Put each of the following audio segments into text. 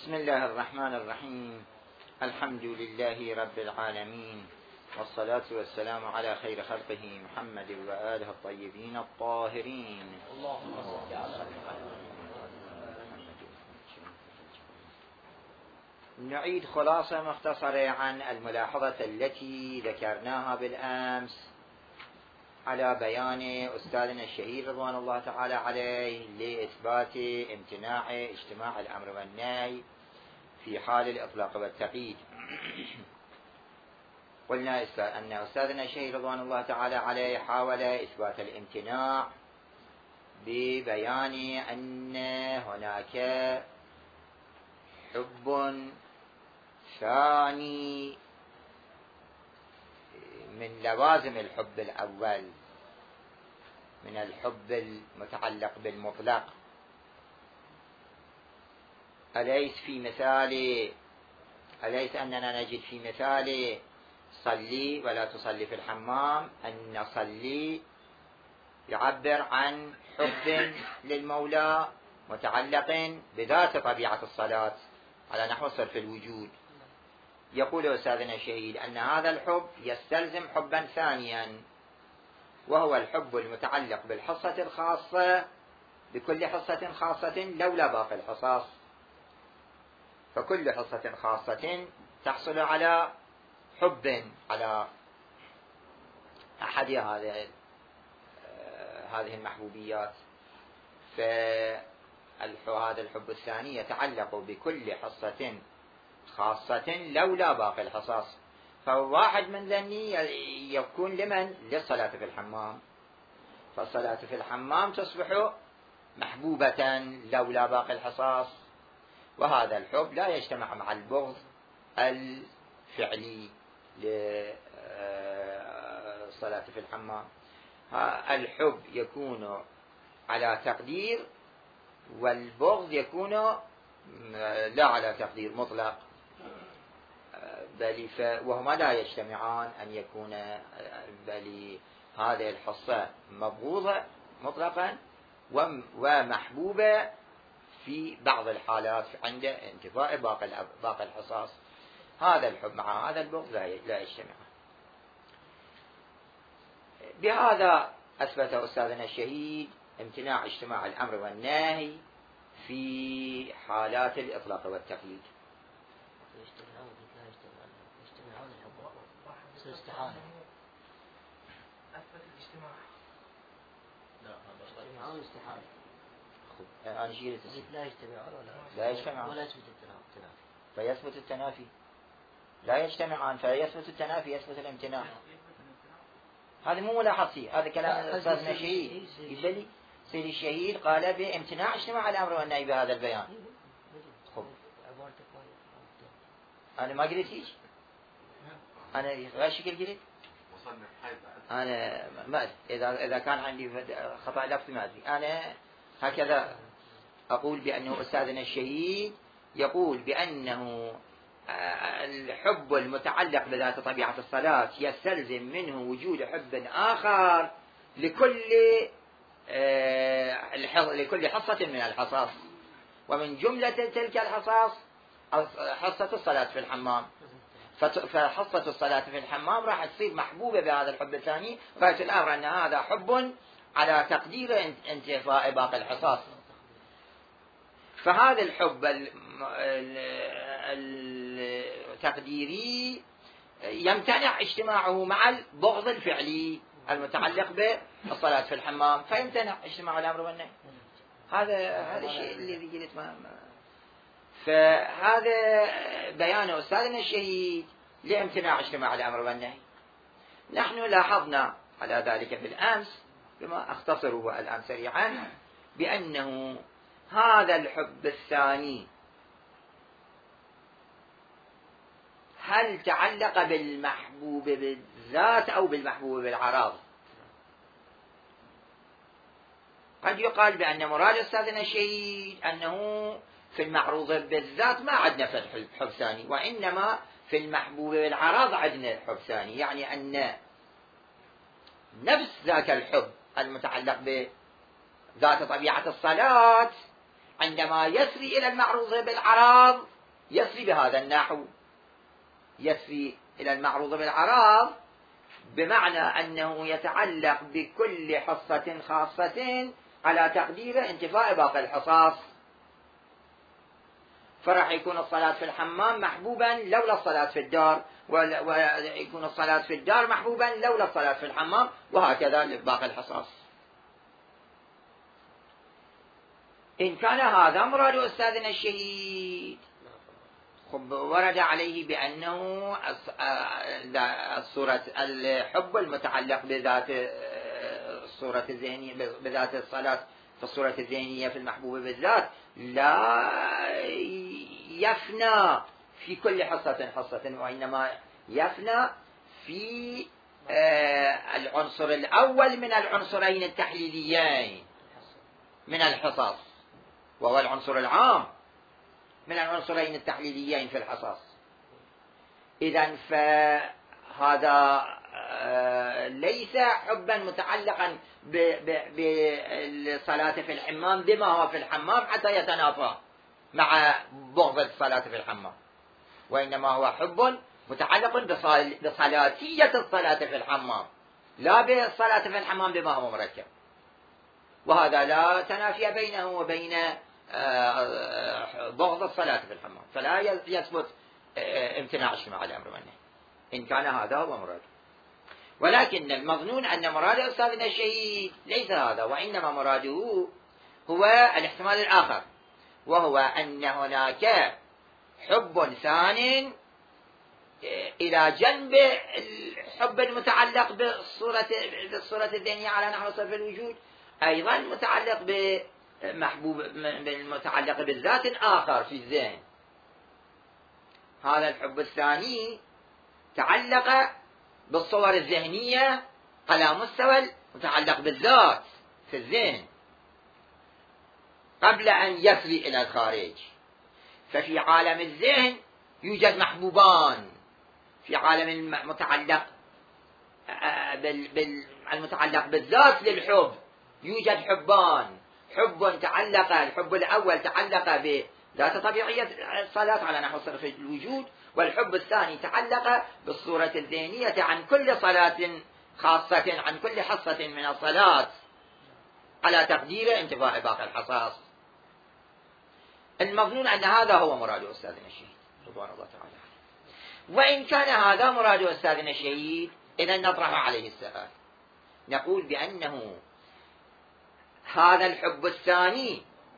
بسم الله الرحمن الرحيم. الحمد لله رب العالمين، والصلاة والسلام على خير خلقه محمد وآله الطيبين الطاهرين. اللهم صل على محمد. نعيد خلاصة مختصرة عن الملاحظة التي ذكرناها بالأمس على بيان أستاذنا الشهيد رضوان الله تعالى عليه لإثبات امتناع اجتماع الأمر والنهي في حال الإطلاق والتقييد. قلنا أن أستاذنا الشهيد رضوان الله تعالى عليه حاول إثبات الامتناع ببيان أن هناك حب ثاني من لوازم الحب الأول، من الحب المتعلق بالمطلق. أليس أننا نجد في مثال صلي ولا تصلي في الحمام أن صلي يعبر عن حب للمولى متعلق بذات طبيعة الصلاة على نحو صرف الوجود. يقول أستاذنا الشهيد أن هذا الحب يستلزم حبا ثانيا، وهو الحب المتعلق بالحصة الخاصة بكل حصة خاصة لولا باقي الحصص. فكل حصة خاصة تحصل على حب على أحد هذه المحبوبيات، فهذا الحب الثاني يتعلق بكل حصة خاصة لولا باقي الحصص. فواحد من ذني يكون لمن؟ للصلاة في الحمام، فالصلاة في الحمام تصبح محبوبة لولا باقي الحصص، وهذا الحب لا يجتمع مع البغض الفعلي للصلاة في الحمام. الحب يكون على تقدير، والبغض يكون لا على تقدير مطلق، وهما لا يجتمعان أن يكون بل هذه الحصة مبغوضة مطلقا ومحبوبة في بعض الحالات عند انتفاء باقي الحصص. هذا الحب مع هذا البغض لا يجتمع. بهذا أثبت أستاذنا الشهيد امتناع اجتماع الأمر والنهي في حالات الإطلاق والتقييد. أنا شيء لا يجتمعان ولا يثبت التنافي، فيثبت التنافي لا يجتمعان، فيثبت التنافي يثبت الامتناع. هذا مو ملاحظتي، هذا كلام أستاذنا الشهيد. يبلي سيد الشهيد قال بامتناع اجتماع الأمر والنهي بهذا البيان. خب أنا ما قلت هيك، أنا غير شكل قلت. أنا ما أدري إذا كان عندي خطأ لفظي ما أدري. أنا هكذا أقول بأنه أستاذنا الشهيد يقول بأنه الحب المتعلق بذات طبيعة الصلاة يستلزم منه وجود حب آخر لكل حصة من الحصص، ومن جملة تلك الحصص حصة الصلاة في الحمام. فحصة الصلاة في الحمام راح تصير محبوبة بهذا الحب الثاني، فيأتي الأمر أن هذا حب على تقدير انتفاء باقي الحصص. فهذا الحب التقديري يمتنع اجتماعه مع البغض الفعلي المتعلق بالصلاة في الحمام، فيمتنع اجتماع الأمر والنهي. هذا الشيء الذي قلت. فهذا بيان أستاذنا الشهيد لامتناع اجتماع الأمر والنهي. نحن لاحظنا على ذلك بالأمس بما أختصره الآن سريعا بأنه هذا الحب الثاني هل تعلق بالمحبوب بالذات أو بالمحبوب بالعراض؟ قد يقال بأن مراد أستاذنا الشهيد أنه في المعروض بالذات ما عندنا حب ثاني، وإنما في المحبوب بالعراض عندنا حب ثاني، يعني أن نفس ذاك الحب المتعلق بذات طبيعة الصلاة عندما يسري إلى المعروض بالعراض يسري بهذا النحو، يسري إلى المعروض بالأعراض بمعنى أنه يتعلق بكل حصة خاصة على تقدير انتفاء باقي الحصص. فراح يكون الصلاة في الحمام محبوبا لولا الصلاة في الدار، ويكون الصلاة في الدار محبوبا لولا الصلاة في الحمام، وهكذا لباقي الحصص. إن كان هذا مراد أستاذنا الشهيد، ورد عليه بأنه الحب المتعلق بذات الصورة الذهنية، بذات الصلاة في الصورة الذهنية في المحبوب بالذات لا يفنى في كل حصة، وإنما يفنى في العنصر الأول من العنصرين التحليليين من الحصص، وهو العنصر العام من العنصرين التحليليين في الحصص. إذن فهذا ليس حبا متعلقا بالصلاة في الحمام بما هو في الحمام حتى يتنافى مع بغض الصلاة في الحمام، وإنما هو حب متعلق بصلاتية الصلاة في الحمام، لا بالصلاة في الحمام بما هو مركب. وهذا لا تنافي بينه وبين بغض الصلاة في الحمام، فلا يثبت امتناع اجتماع الأمر والنهي إن كان هذا هو مراده. ولكن المظنون أن مراد أستاذنا الشهيد ليس هذا، وإنما مراده هو الاحتمال الآخر، وهو أن هناك حب ثان إلى جنب الحب المتعلق بالصورة الذهنية على نحو صرف الوجود، أيضا متعلق بمحبوب المتعلق بالذات آخر في الذهن. هذا الحب الثاني تعلق بالصور الذهنية على مستوى متعلق بالذات في الذهن قبل أن يسري إلى الخارج. ففي عالم الذهن يوجد محبوبان، في عالم المتعلق بالذات للحب يوجد حبان، حب تعلق، الحب الأول تعلق بذات طبيعية الصلاة على نحو صرف الوجود، والحب الثاني تعلق بالصورة الذهنية عن كل صلاة خاصة، عن كل حصة من الصلاة على تقدير انتفاء باقي الحصص. المظنون أن هذا هو مراد أستاذنا الشهيد رضوان الله تعالى. وإن كان هذا مراد أستاذنا الشهيد، إذا نطرح عليه السؤال، نقول بأنه هذا الحب الثاني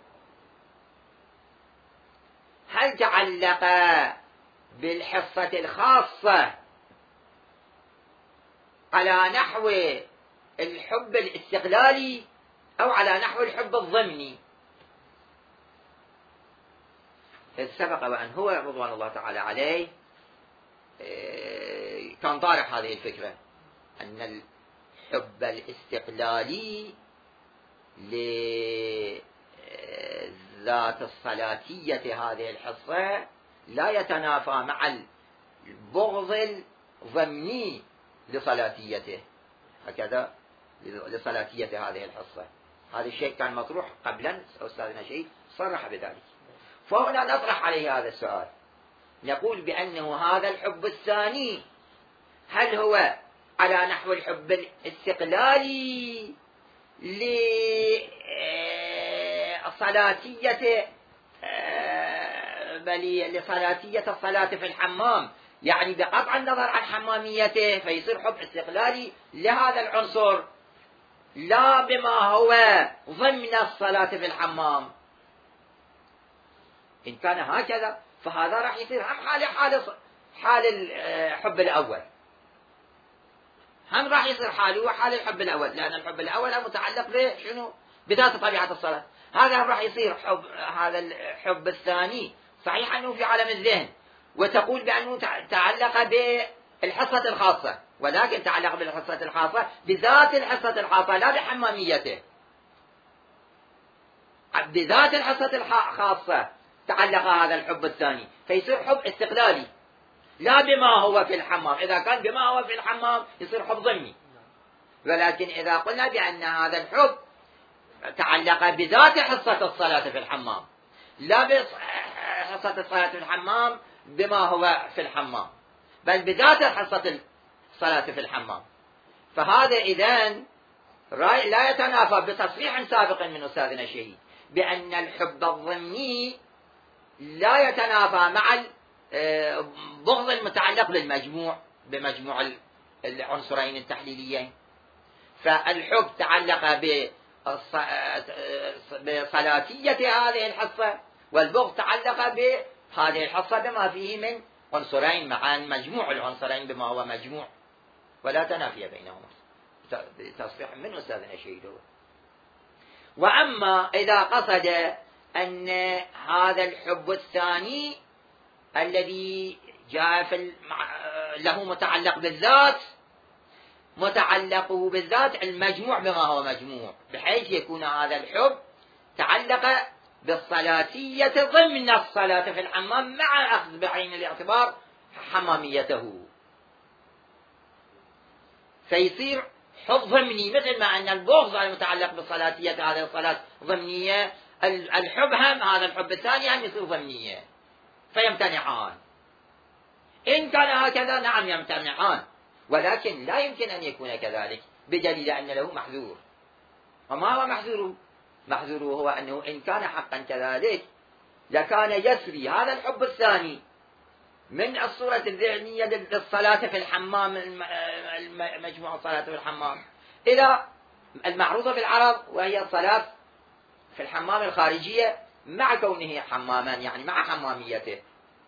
هل تعلق بالحصة الخاصة على نحو الحب الاستقلالي أو على نحو الحب الضمني؟ إذ سبق وأن هو رضوان الله تعالى عليه كان طارح هذه الفكرة أن الحب الاستقلالي لذات الصلاتية هذه الحصة لا يتنافى مع البغض الضمني لصلاتيته، هكذا لصلاتية هذه الحصة. هذا الشيء كان مطروح قبلا، أستاذنا شيء صرح بذلك. فهنا نطرح عليه هذا السؤال، نقول بأنه هذا الحب الثاني هل هو على نحو الحب الاستقلالي لصلاتية لصلاتية الصلاة في الحمام، يعني بقطع النظر عن حماميته فيصير حب استقلالي لهذا العنصر لا بما هو ضمن الصلاة في الحمام. إن كان هكذا فهذا راح يصير هم حال الحب الأول، هم راح يصير حاله وحال الحب الأول، لأن الحب الأول متعلق بشنو؟ بذات طبيعة الصلاة. هذا راح يصير هذا الحب الثاني صحيح أنه في عالم الذهن، وتقول بأنه تعلق بالحصة الخاصة، ولكن تعلق بالحصة الخاصة بذات الحصة الخاصة لا بحماميته، بذات الحصة الخاصة تعلق هذا الحب الثاني، فيصير حب استقلالي لا بما هو في الحمام. إذا كان بما هو في الحمام يصير حب ضمني، ولكن إذا قلنا بأن هذا الحب تعلق بذات حصة الصلاة في الحمام لا حصة الصلاة في الحمام بما هو في الحمام، بل بذات حصة الصلاة في الحمام. فهذا إذن لا يتنافى بتصريح سابق من أستاذنا الشهيد بأن الحب الضمني لا يتنافى مع البغض المتعلق بمجموع العنصرين التحليليين. فالحب تعلق بصلاتية هذه الحصة، والبغض تعلق بهذه الحصة بما فيه من عنصرين معا، مجموع العنصرين بما هو مجموع، ولا تنافي بينهما بتصريح من أستاذنا الشهيد. وأما إذا قصد أن هذا الحب الثاني الذي جاء له متعلق بالذات، متعلقه بالذات المجموع بما هو مجموع، بحيث يكون هذا الحب تعلق بالصلاتية ضمن الصلاة في الحمام مع أخذ بعين الاعتبار حماميته، فيصير حب ضمني، مثل ما أن البغض المتعلق بالصلاتية هذه الصلاة ضمنية، الحب هم هذا الحب الثاني هم يصير ضمنية، فيمتنعان. إن كان هكذا نعم يمتنعان، ولكن لا يمكن أن يكون كذلك بدليل أن له محذور. وما هو محذوره؟ محذوره هو أنه إن كان حقا كذلك لكان يسري هذا الحب الثاني من الصورة الذهنية للصلاة في الحمام، مجموع الصلاة في الحمام، إلى المعروضة بالعرض وهي الصلاة في الحمام الخارجية مع كونه حماما، يعني مع حماميته.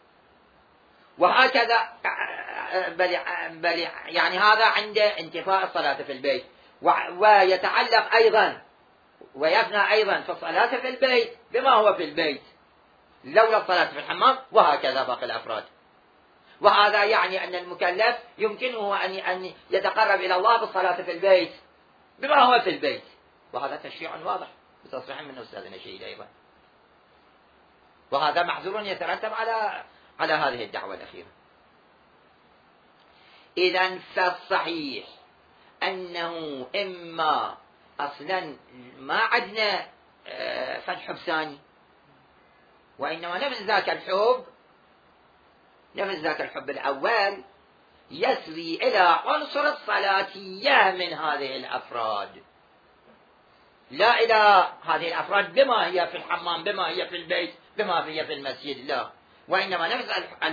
وهكذا بل يعني هذا عند انتفاء الصلاة في البيت، ويتعلق أيضا ويفنى أيضا في الصلاة في البيت بما هو في البيت لولا الصلاة في الحمام، وهكذا باقي الأفراد. وهذا يعني أن المكلف يمكنه أن يتقرب إلى الله بالصلاة في البيت بما هو في البيت، وهذا تشريع واضح بتصريح من أستاذنا الشهيد أيضا، وهذا محظور يترتب على هذه الدعوة الأخيرة. إذن فالصحيح أنه إما أصلا ما عدنا فالحب ثاني، وإنما نفس ذاك الحب الأول يسري إلى عنصر الصلاتية من هذه الأفراد، لا إلى هذه الأفراد بما هي في الحمام، بما هي في البيت، بما هي في المسجد، لا، وإنما نفس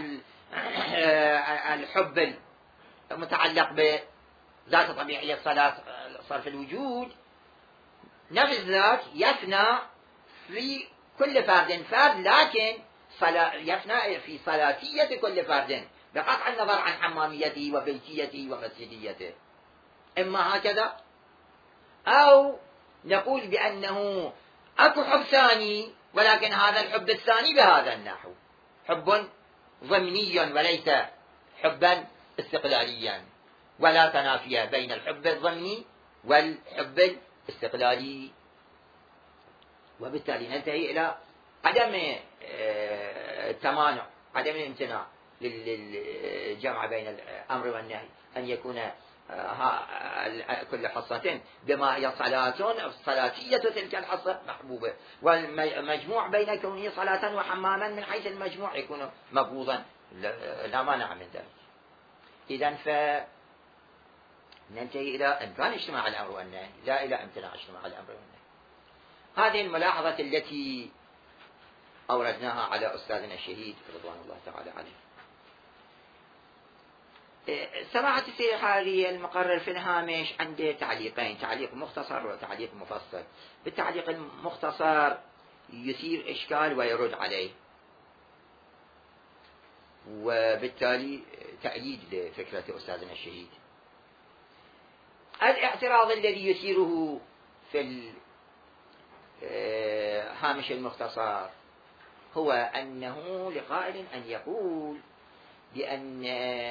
الحب المتعلق بذات طبيعية صرف الوجود، نفس ذاك يفنى في كل فرد، لكن يفنى في صلاتية كل فرد بقطع النظر عن حماميته وبيتيته ومسجديته. إما هكذا، أو نقول بأنه أكو حب ثاني، ولكن هذا الحب الثاني بهذا النحو حب ضمني وليس حبا استقلاليا، ولا تنافي بين الحب الضمني والحب الاستقلالي. وبالتالي ننتهي إلى عدم التمانع، عدم الامتناع للجمع بين الأمر والنهي، أن يكون كل حصة بما هي صلاتية تلك الحصة محبوبة، والمجموع بين كونه صلاة وحماما من حيث المجموع يكون مبغوضا، لا مانع من ذلك. إذن ننتهي إلى إمكان اجتماع الأمر والنهي، لا إلى امتناع اجتماع الأمر والنهي. هذه الملاحظة التي أوردناها على أستاذنا الشهيد رضوان الله تعالى عليه. سماحة السيد الحالي المقرر في الهامش عنده تعليقين، تعليق مختصر وتعليق مفصل. بالتعليق المختصر يثير إشكال ويرد عليه، وبالتالي تأييد لفكرة أستاذنا الشهيد. الاعتراض الذي يثيره في الهامش المختصر هو أنه لقائل أن يقول بأن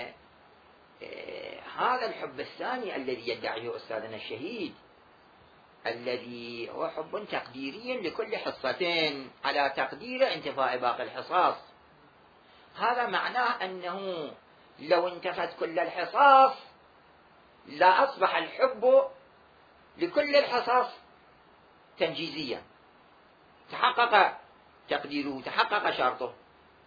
هذا الحب الثاني الذي يدعيه أستاذنا الشهيد، الذي هو حب تقديري لكل حصة على تقدير انتفاء باقي الحصص، هذا معناه أنه لو انتفت كل الحصص لا أصبح الحب لكل الحصص تنجيزيا، تحقق تقديره تحقق شرطه.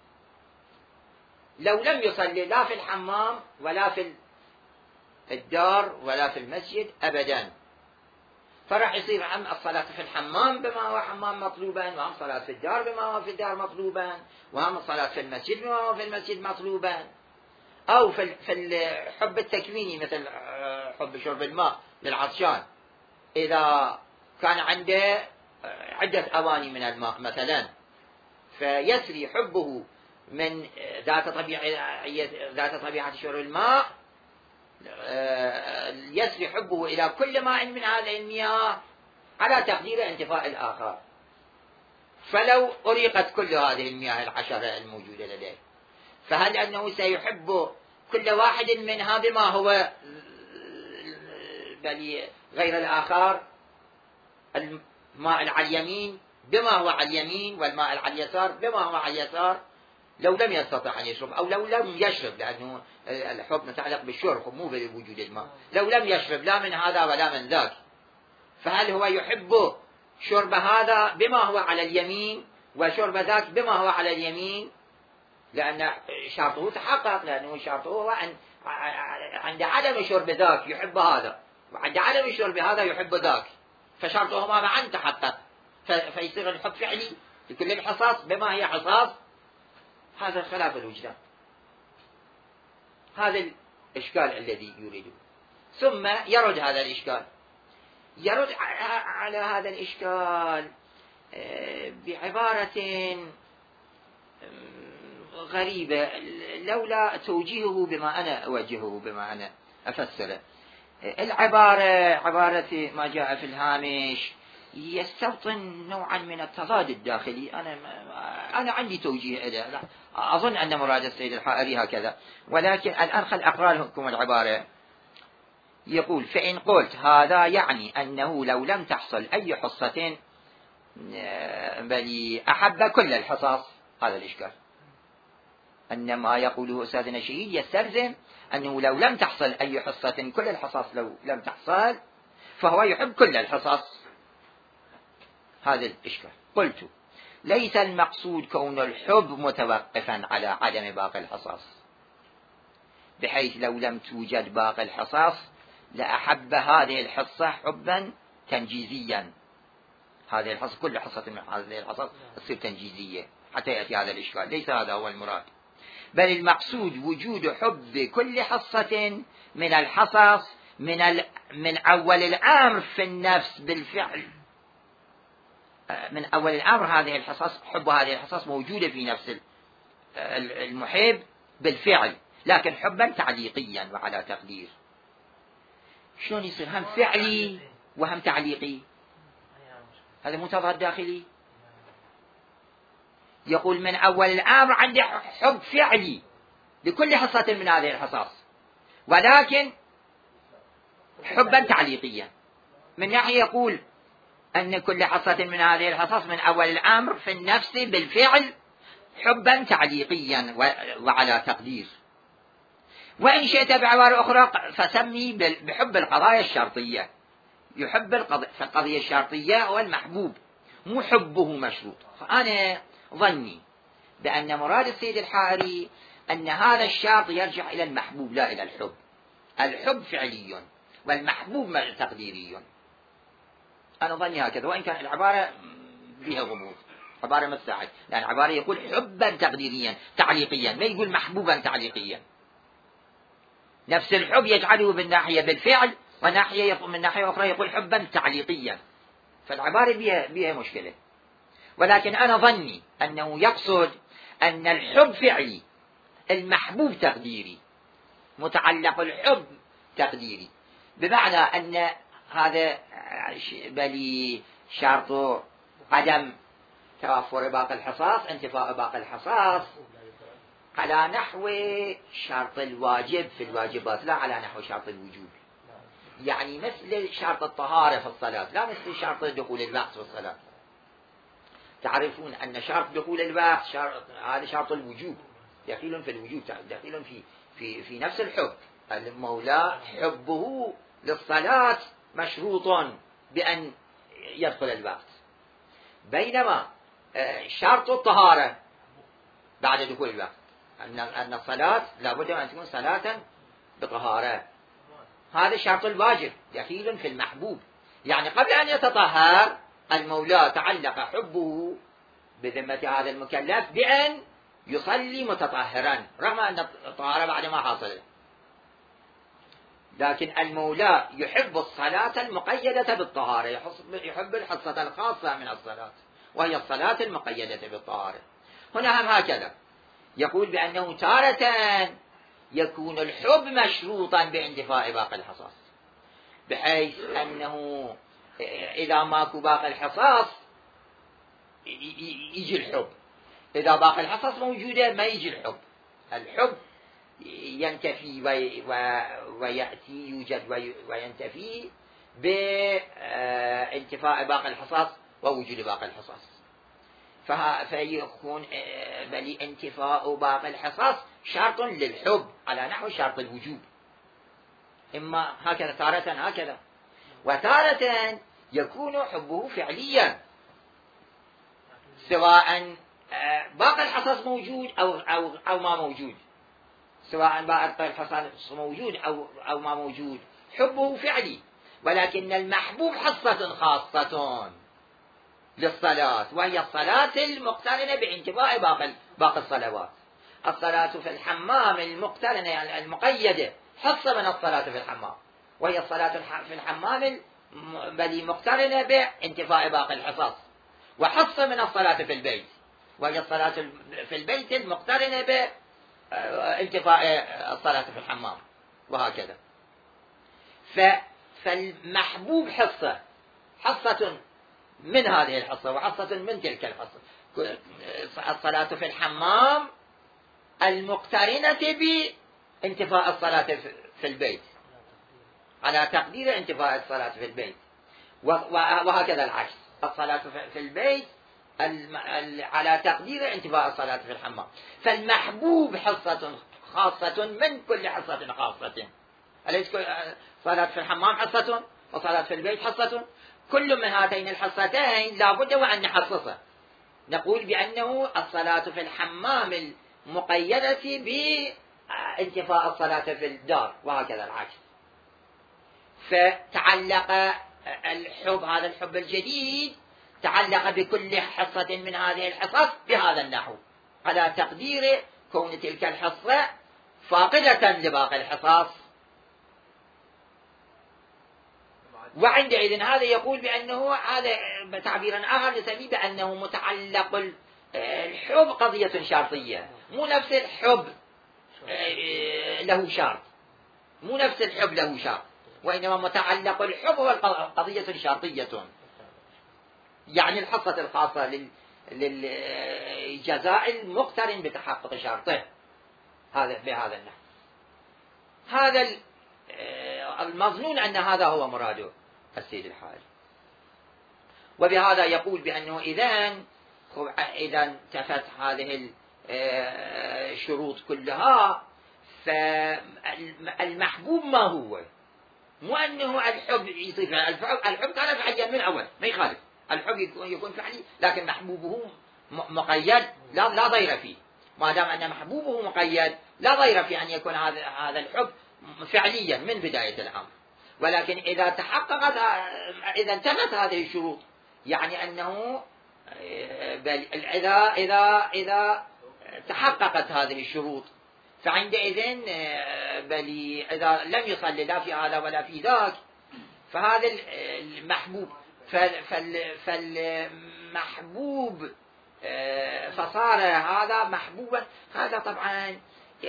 لو لم يصلي لا في الحمام ولا في الدار ولا في المسجد أبدا، فراح يصير عم الصلاة في الحمام بما هو حمام مطلوبا، وهم الصلاة في الدار بما هو في الدار مطلوبا، وهم الصلاة في المسجد بما هو في المسجد مطلوبا. أو في الحب التكويني مثل حب شرب الماء للعطشان، إذا كان عنده عدة أواني من الماء مثلا، فيسري حبه من ذات طبيعة شرب الماء، يسري حبه إلى كل ماء من هذه المياه على تقدير انتفاء الآخر. فلو أريقت كل هذه المياه العشرة الموجودة لديه، فهل أنه سيحب كل واحد منها بما هو بل غير الآخر؟ الماء على اليمين بما هو على اليمين، والماء على اليسار بما هو على اليسار، لو لم يستطع أن يشرب، أو لو لم يشرب، لأنه الحب متعلق بالشرب مو بوجود الماء، لو لم يشرب لا من هذا ولا من ذاك، فهل هو يحب شرب هذا بما هو على اليمين وشرب ذاك بما هو على اليمين؟ لأن شرطه تحقق، لأنه شرطه هو عند عدم شرب ذاك يحب هذا، وعند عدم شرب هذا يحب ذاك، فشرطهما معا تحقق، فيصير الحب فعلي لكل الحصص بما هي حصص. هذا خلاف الوجدان، هذا الإشكال الذي يريده. ثم يرد هذا الإشكال، يرد على هذا الإشكال بعبارة غريبة لولا توجيهه بما أنا أوجهه، بما أنا أفسره. العبارة عبارة ما جاء في الهامش يستوطن نوعا من التضاد الداخلي. أنا عندي توجيه إليه، أظن أن مراد السيد الحائري هكذا، ولكن الآن خل أقرأ لكم العبارة. يقول: فإن قلت هذا يعني أنه لو لم تحصل أي حصة بل أحب كل الحصص، هذا الإشكال. أن ما يقوله أستاذنا الشهيد يستلزم أنه لو لم تحصل أي حصة، كل الحصص لو لم تحصل فهو يحب كل الحصص، هذا الإشكال. قلت: ليس المقصود كون الحب متوقفا على عدم باقي الحصص، بحيث لو لم توجد باقي الحصص لأحب هذه الحصة حبا تنجيزيا، هذه الحصة كل حصة من هذه الحصص تصير تنجيزية حتى يأتي هذا الإشكال. ليس هذا هو المراد، بل المقصود وجود حب كل حصة من الحصص من أول الأمر في النفس بالفعل. من أول الأمر هذه الحصص، حب هذه الحصص موجودة في نفس المحب بالفعل، لكن حبا تعليقيا وعلى تقدير. شلون يصير هم فعلي وهم تعليقي؟ هذا متضاد داخلي. يقول من أول الأمر عندي حب فعلي لكل حصة من هذه الحصص، ولكن حبا تعليقيا. من ناحية يقول أن كل حصة من هذه الحصص من أول الأمر في النفس بالفعل حبا تعليقيا وعلى تقدير. وإن شئت بعبارة أخرى فسمي بحب القضايا الشرطية، يحب القضية الشرطية هو المحبوب، مو حبه مشروط. فأنا ظني بأن مراد السيد الحائري أن هذا الشرط يرجع إلى المحبوب لا إلى الحب. الحب فعلي والمحبوب تقديري. أنا ظني هكذا، وإن كان العبارة فيها غموض، عبارة متساعد، لأن العبارة يقول حبا تقديريا تعليقيا، ما يقول محبوبا تعليقيا. نفس الحب يجعله بالناحية بالفعل، وناحية من ناحية أخرى يقول حبا تعليقيا، فالعبارة بها مشكلة. ولكن أنا ظني أنه يقصد أن الحب فعلي، المحبوب تقديري، متعلق الحب تقديري، بمعنى أن هذا بل شرط عدم توفر باقي الحصص، انتفاء باقي الحصص، على نحو شرط الواجب في الواجبات، لا على نحو شرط الوجوب. يعني مثل شرط الطهارة في الصلاة، لا مثل شرط دخول الوقت في الصلاة. تعرفون أن شرط دخول الوقت هذا شرط الوجوب، دخيل في الوجوب، دخيل في نفس الحب. المولى حبه للصلاة مشروط بأن يدخل الوقت، بينما شرط الطهارة بعد دخول الوقت، أن الصلاة لابد أن تكون صلاة بطهارة، هذا شرط الواجب دخيل في المحبوب. يعني قبل أن يتطهر المولى تعلق حبه بذمة هذا المكلف بأن يصلي متطهرا، رغم أن الطهارة بعد ما حصل، لكن المولى يحب الصلاة المقيدة بالطهارة، يحب الحصة الخاصة من الصلاة وهي الصلاة المقيدة بالطهارة. هنا هم هكذا يقول بأنه تارة يكون الحب مشروطا باندفاع باقي الحصص، بحيث أنه إذا ماكو باقي الحصص يجي الحب، إذا باقي الحصص موجودة ما يجي الحب. الحب ينتفي ويأتي، يوجد وينتفي بانتفاء باقي الحصص ووجود باقي الحصص. فيكون بل انتفاء باقي الحصص شرط للحب على نحو شرط الوجوب، إما هكذا تارة هكذا، وتارة يكون حبه فعليا، سواء باقي الحصص موجود أو ما موجود، سواء باقي الحصص موجود أو ما موجود، حبه فعلي. ولكن المحبوب حصة خاصة للصلاة، وهي الصلاة المقترنة بانتفاء باقي الصلوات. الصلاة في الحمام المقترنة المقيدة حصة من الصلاة في الحمام، وهي الصلاة في الحمام بل مقترنة بانتفاء باقي الحصص، وحصة من الصلاة في البيت، وهي الصلاة في البيت المقترنة بانتفاء الصلاة في الحمام، وهكذا. فالمحبوب حصة من هذه الحصة وحصة من تلك الحصة. الصلاة في الحمام المقترنة بانتفاء الصلاة في البيت على تقدير انتفاء الصلاة في البيت، وهكذا العكس، الصلاة في البيت على تقدير انتفاء الصلاة في الحمام. فالمحبوب حصة خاصة من كل حصة خاصة، أليس صلاة في الحمام حصة وصلاة في البيت حصة؟ كل من هاتين الحصتين لابد وأن نحصصه، نقول بأنه الصلاة في الحمام المقيدة بانتفاء الصلاة في الدار، وهكذا العكس. فتعلق الحب، هذا الحب الجديد تعلق بكل حصة من هذه الحصص بهذا النحو، على تقدير كون تلك الحصة فاقدة لباقي الحصص. وعندئذ هذا يقول بأنه، هذا تعبيرا آخر نسميه بأنه متعلق الحب قضية شرطية، مو نفس الحب له شرط، مو نفس الحب له شرط، وإنما متعلق الحب هو قضية شرطية، يعني الحصة الخاصة للجزاء المقترن بتحقق شرطه، هذا بهذا النحو. هذا المظنون أن هذا هو مراده السيد الحاج. وبهذا يقول بأنه إذا انتفت هذه الشروط كلها، فالمحبوب ما هو؟ مو أنه الحب يصير الحب كان فعليا من أول، ما يخالف، الحب يكون فعلي، لكن محبوبه مقيد لا ضير فيه. ما دام أن محبوبه مقيد لا ضير في أن يكون هذا الحب فعليا من بداية الأمر. ولكن إذا انتفت هذه الشروط، يعني أنه إذا تحققت هذه الشروط، فعندئذ بل إذا لم يصلي لا في هذا ولا في ذاك، فهذا المحبوب، فالمحبوب فصار هذا محبوبا. هذا طبعا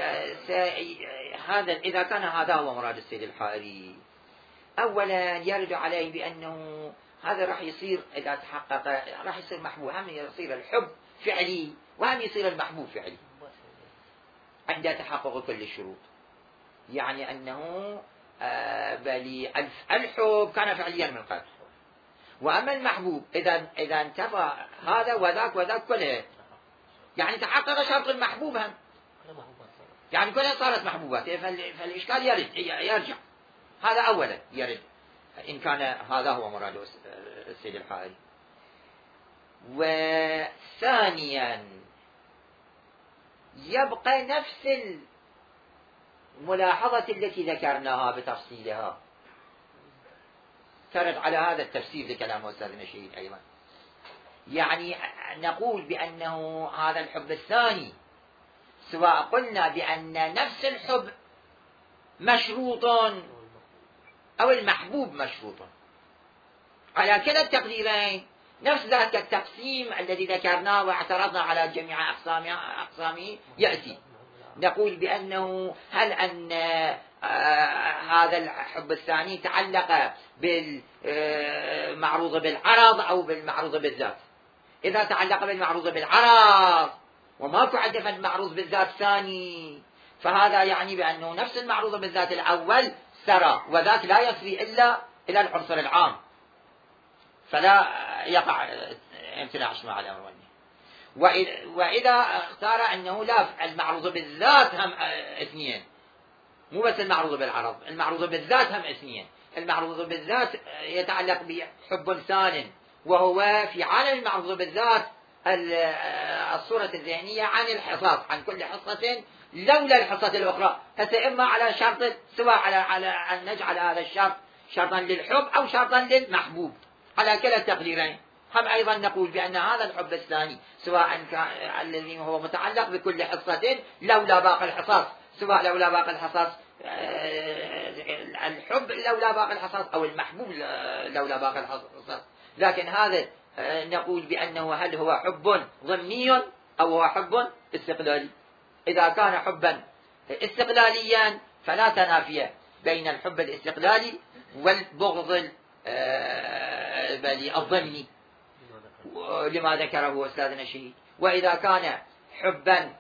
هذا إذا كان هذا هو مراد السيد الحائري، أولا يرد عليه بأنه هذا راح يصير إذا تحقق راح يصير محبوب، هم يصير الحب فعلي وهم يصير المحبوب فعلي عند تحقق كل الشروط. يعني أنه بل الحب كان فعليا من قبل، وأما المحبوب إذا انتفى هذا وذاك وذاك كله، يعني تحقق شرط المحبوب هم، يعني كلها صارت محبوبات، فالإشكال يرجع. هذا أولا يرد إن كان هذا هو مراد السيد الحائري. وثانيا يبقى نفس الملاحظة التي ذكرناها بتفصيلها، ترد على هذا التفسير لكلام أستاذنا الشهيد أيضا. يعني نقول بأنه هذا الحب الثاني، سواء قلنا بأن نفس الحب مشروط أو المحبوب مشروط، على كلا التقديرين نفس ذاك التقسيم الذي ذكرناه واعترضنا على جميع أقسامه يأتي. نقول بأنه هل أن هذا الحب الثاني تعلق بالمعروض بالعرض أو بالمعروض بالذات؟ إذا تعلق بالمعروض بالعرض وماكو عندنا المعروض بالذات ثاني، فهذا يعني بأنه نفس المعروض بالذات الأول سرى، وذاك لا يسري إلا إلى العنصر العام، فلا يقع امتناع مع الأمر. وإذا اختار أنه لا، المعروض بالذات هم اثنين، مو بس المعروض بالعرض، المعروض بالذات هم اثنين. المعروض بالذات يتعلق بحب ثان، وهو في عالم المعروض بالذات الصورة الذهنية عن الحصص، عن كل حصة لولا الحصة الأخرى. إما على شرط، سواء على أن نجعل هذا الشرط شرطا للحب أو شرطا للمحبوب، على كلا التقديرين. هم أيضا نقول بأن هذا الحب الثاني سواء كان الذي هو متعلق بكل حصة لولا باقي الحصص، سواء لولا باقي الحصص الحب لولا باقي الحصص أو المحبوب لولا باقي الحصص. لكن هذا نقول بأنه هل هو حب ضمني أو هو حب استقلالي؟ إذا كان حبا استقلاليا فلا تنافي بين الحب الاستقلالي والبغض الضمني لما ذكره أستاذنا الشهيد. وإذا كان حبا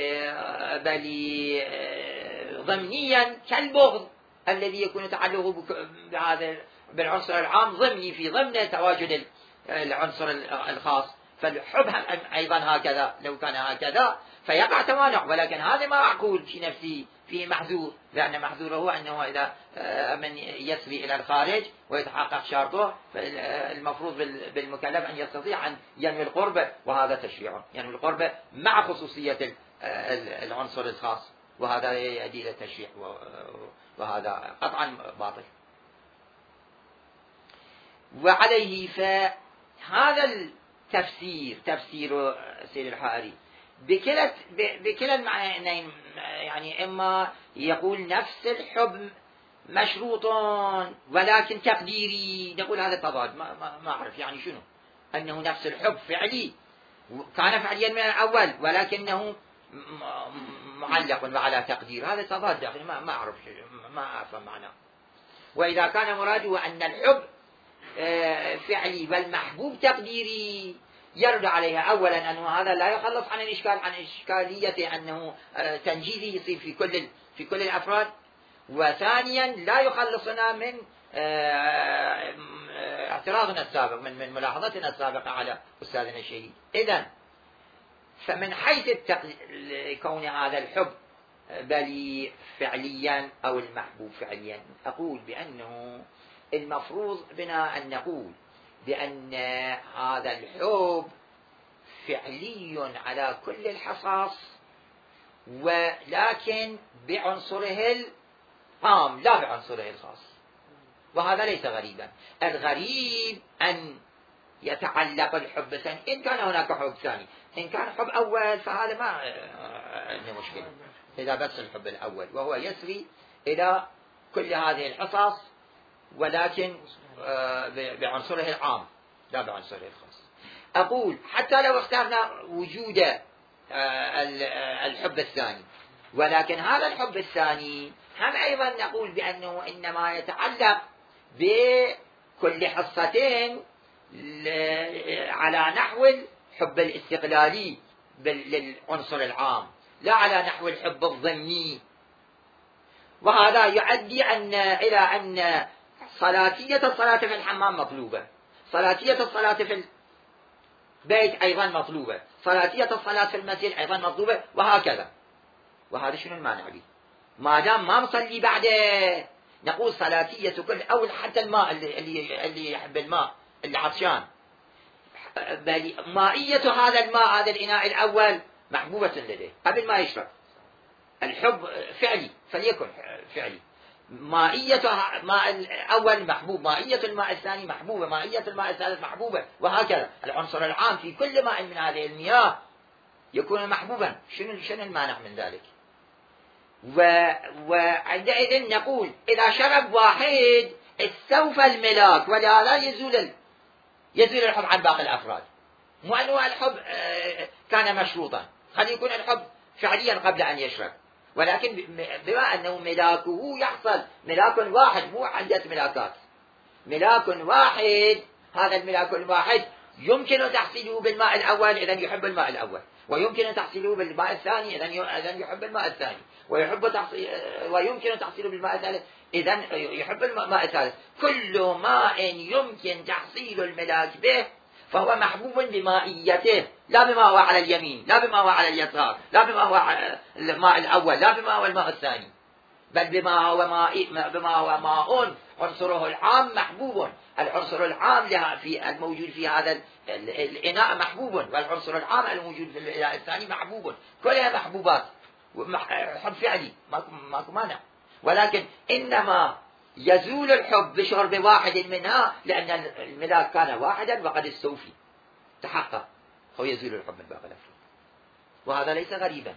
ضمنيا كالبغض الذي يكون تعلقه بهذا بالعنصر العام ضمني في ضمن تواجد العنصر الخاص، فالحب أيضا هكذا. لو كان هكذا فيقع تمانع، ولكن هذا ما معقول في نفسه، فيه محذور، لأن محذوره هو أنه إذا من يسري إلى الخارج ويتحقق شرطه، فالمفروض بالمكلف أن يستطيع أن ينوي القرب، وهذا تشريع ينوي القرب مع خصوصية العنصر الخاص، وهذا يؤدي إلى التشريع، وهذا قطعا باطل. وعليه فهذا التفسير، تفسير سيد الحائري بكلا المعنيين، يعني إما يقول نفس الحب مشروط ولكن تقديري، نقول هذا تضاد، ما أعرف يعني شنو، أنه نفس الحب فعلي كان فعليا من الأول ولكنه معلق وعلى تقدير، هذا تضاد داخلي، ما أعرف، ما أفهم معناه. وإذا كان مراده أن الحب فعلي والمحبوب تقديري، يرد عليها أولا أنه هذا لا يخلص عن الإشكال، عن إشكالية أنه تنجيزي يصير في كل الأفراد، وثانيا لا يخلصنا من اعتراضنا السابق، من ملاحظتنا السابقة على أستاذنا الشهيد. إذن فمن حيث كون هذا الحب بل فعليا أو المحبوب فعليا، أقول بأنه المفروض بنا أن نقول بأن هذا الحب فعلي على كل الحصص، ولكن بعنصره العام لا بعنصره الخاص، وهذا ليس غريبا. الغريب أن يتعلق الحب الثاني، إن كان هناك حب ثاني، إن كان حب أول فهذا ما عنده مشكلة، إذا بس الحب الأول وهو يسري إلى كل هذه الحصص ولكن بعنصره العام لا بعنصره الخاص. أقول حتى لو اخترنا وجود الحب الثاني، ولكن هذا الحب الثاني هم أيضا نقول بأنه إنما يتعلق بكل حصتين على نحو الحب الاستقلالي للعنصر العام، لا على نحو الحب الضمني. وهذا يؤدي إلى أن صلاتية الصلاة في الحمام مطلوبة، صلاتية الصلاة في البيت أيضا مطلوبة، صلاتية الصلاة في المسجد أيضا مطلوبة، وهكذا. وهذا شنو المانع به؟ ما دام ما مصلي بعده نقول صلاتية كل، أو حتى الماء اللي يحب الماء، اللي عطشان، بل مائية هذا الماء، هذا الإناء الأول محبوبة لديه قبل ما يشرب. الحب فعلي، فليكن فعلي. مائية ماء الأول محبوب، مائية الماء الثاني محبوبة، مائية الماء الثالث محبوبة، وهكذا. العنصر العام في كل ماء من هذه المياه يكون محبوبا. شنو المانع من ذلك؟ وعندئذ نقول إذا شرب واحد استوفى الملاك، ولا يزول الحب عن باقي الأفراد. مو أنه الحب كان مشروطا، قد يكون الحب فعليا قبل أن يشرب، ولكن بما أنه ملاكه يحصل ملاك واحد، مو عدة ملاكات، ملاك واحد. هذا الملاك الواحد يمكن تحصيله بالماء الأول، إذن يحب الماء الأول، ويمكن تحصيله بالماء الثاني، إذن يحب الماء الثاني، ويمكن تحصيله بالماء الثالث، إذن يحب الماء الثالث. كل ماء يمكن تحصيل الملاك به فهو محبوب بمائيته، لا بما هو على اليمين، لا بما هو على اليسار، لا بما هو على الماء الأول، لا بما هو الماء الثاني، بل بما هو ماء عنصره العام محبوب. العنصر العام في الموجود في هذا الإناء محبوب، والعنصر العام الموجود في الإناء الثاني محبوب. كلها محبوبات، حب فعلي، ماكو مانع. ولكن إنما يزول الحب بشرب واحد منها، لأن الملاك كان واحدا وقد استوفي تحقق، هو يزول الحب من باقي الأفراد، وهذا ليس غريبا.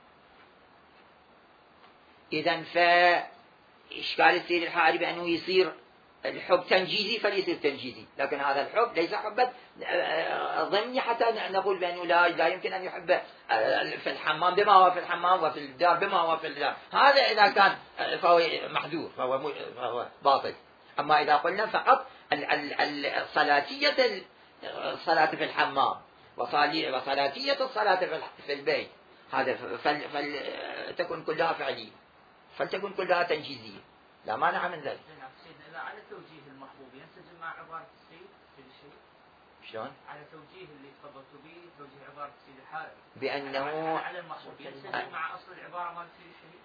إذن فإشكال السيد الحاري بأنه يصير الحب تنجيزي فليصير تنجيزي، لكن هذا الحب ليس حبا ضمني حتى نقول بأنه لا يمكن أن يحب في الحمام بما هو في الحمام، وفي الدار بما هو في الدار. هذا إذا كان فهو محذور، فهو باطل. أما إذا قلنا فقط الصلاتية الصلاة في الحمام وصلاتية الصلاة في البيت، هذا فلتكن كلها فعلية، فلتكن كلها تنجيزية، لا مانع من ذلك. إذا على توجيه المحبوب ينسجم مع عبارة السيد في الشيء؟ شلون؟ على توجيه اللي تفضلت به، توجيه عبارة السيد الحارث بأنه على المحبوب ينسجم مع أصل العبارة مال في الشيء؟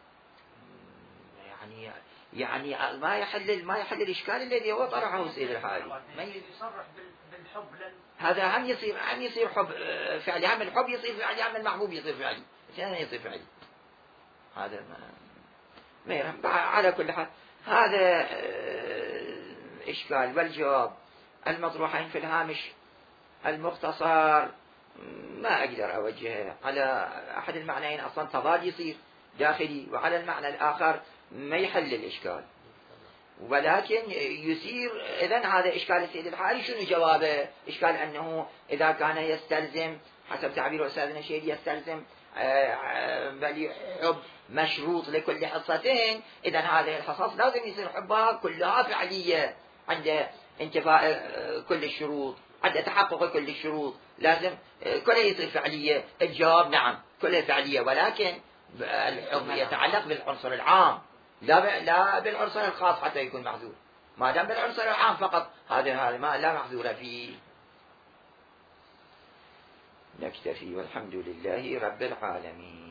يعني ما يحل الإشكال الذي هو طرحه السيد الحارث. ما يصرح بالحب هذا هم يصير حب فعلي، هم الحب يصير فعلي، هم المحبوب يصير فعلي، ثاني يصير فعلي. هذا ما على كل حال هذا إشكال. والجواب المطروحين في الهامش المختصر ما أقدر أوجهه على أحد المعنيين، أصلا تضاد يصير داخلي، وعلى المعنى الآخر ما يحل الإشكال، ولكن يصير. إذن هذا إشكال السيد الحاري شنو جوابه؟ إشكال أنه إذا كان يستلزم حسب تعبير أستاذنا الشيخ يستلزم بل حب مشروط لكل حصتين، إذن هذه الحصص لازم يصير حبها كلها فعلية عند انتفاء كل الشروط، عند تحقق كل الشروط، لازم كلها يصير فعلية. الجواب نعم كلها فعلية، ولكن الحب يتعلق بالعنصر العام لا بالعنصر الخاص حتى يكون محذور. ما دام بالعنصر العام فقط هذا ما لا محذور فيه. نكتفي والحمد لله رب العالمين.